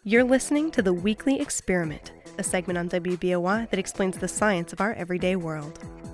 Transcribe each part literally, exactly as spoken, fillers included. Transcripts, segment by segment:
You're listening to The Weekly Experiment, a segment on W B O Y that explains the science of our everyday world.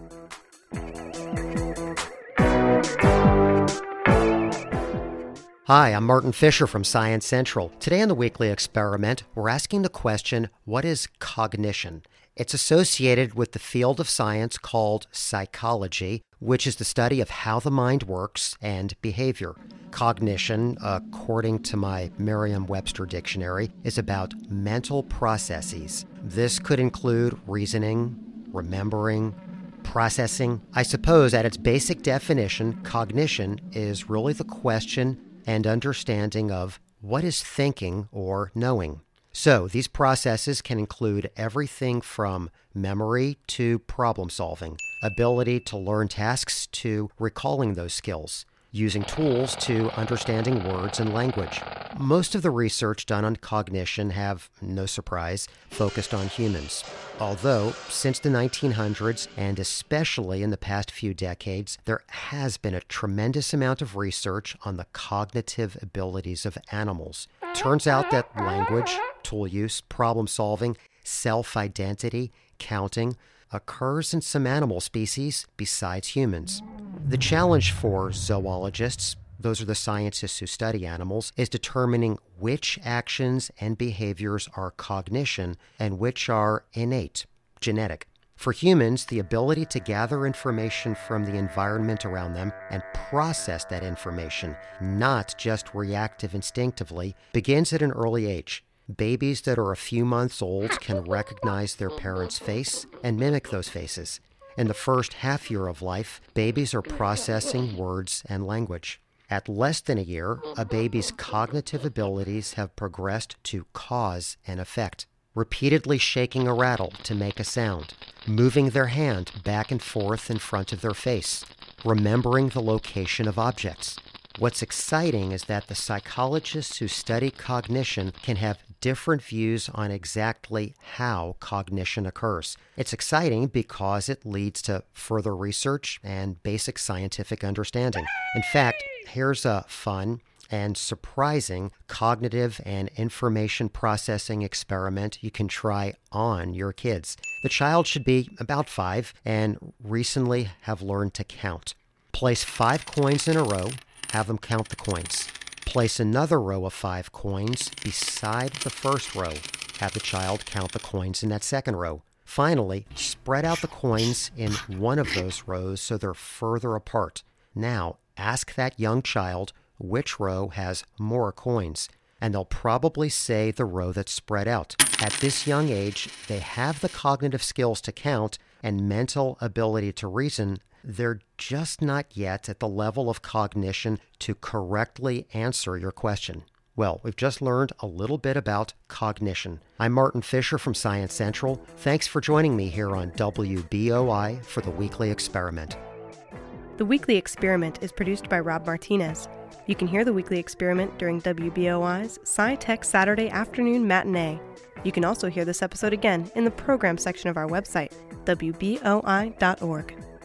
Hi, I'm Martin Fisher from Science Central. Today on The Weekly Experiment, we're asking the question, what is cognition? It's associated with the field of science called psychology, which is the study of how the mind works and behavior. Cognition, according to my Merriam-Webster dictionary, is about mental processes. This could include reasoning, remembering, processing. I suppose at its basic definition, cognition is really the question and understanding of what is thinking or knowing. So these processes can include everything from memory to problem solving, ability to learn tasks to recalling those skills, using tools to understanding words and language. Most of the research done on cognition have, no surprise, focused on humans. Although, since the nineteen hundreds, and especially in the past few decades, there has been a tremendous amount of research on the cognitive abilities of animals. Turns out that language, tool use, problem solving, self-identity, counting, occurs in some animal species besides humans. The challenge for zoologists, those are the scientists who study animals, is determining which actions and behaviors are cognition and which are innate, genetic. For humans, the ability to gather information from the environment around them and process that information, not just reactive instinctively, begins at an early age. Babies that are a few months old can recognize their parents' face and mimic those faces. In the first half year of life, babies are processing words and language. At less than a year, a baby's cognitive abilities have progressed to cause and effect. Repeatedly shaking a rattle to make a sound, moving their hand back and forth in front of their face, remembering the location of objects. What's exciting is that the psychologists who study cognition can have different views on exactly how cognition occurs. It's exciting because it leads to further research and basic scientific understanding. In fact, here's a fun and surprising cognitive and information processing experiment you can try on your kids. The child should be about five and recently have learned to count. Place five coins in a row. Have them count the coins. Place another row of five coins beside the first row. Have the child count the coins in that second row. Finally, spread out the coins in one of those rows so they're further apart. Now, ask that young child which row has more coins, and they'll probably say the row that's spread out. At this young age, they have the cognitive skills to count and mental ability to reason. They're just not yet at the level of cognition to correctly answer your question. Well, we've just learned a little bit about cognition. I'm Martin Fisher from Science Central. Thanks for joining me here on W B O I for The Weekly Experiment. The Weekly Experiment is produced by Rob Martinez. You can hear The Weekly Experiment during W B O I's Sci-Tech Saturday Afternoon Matinee. You can also hear this episode again in the program section of our website, W B O I dot org.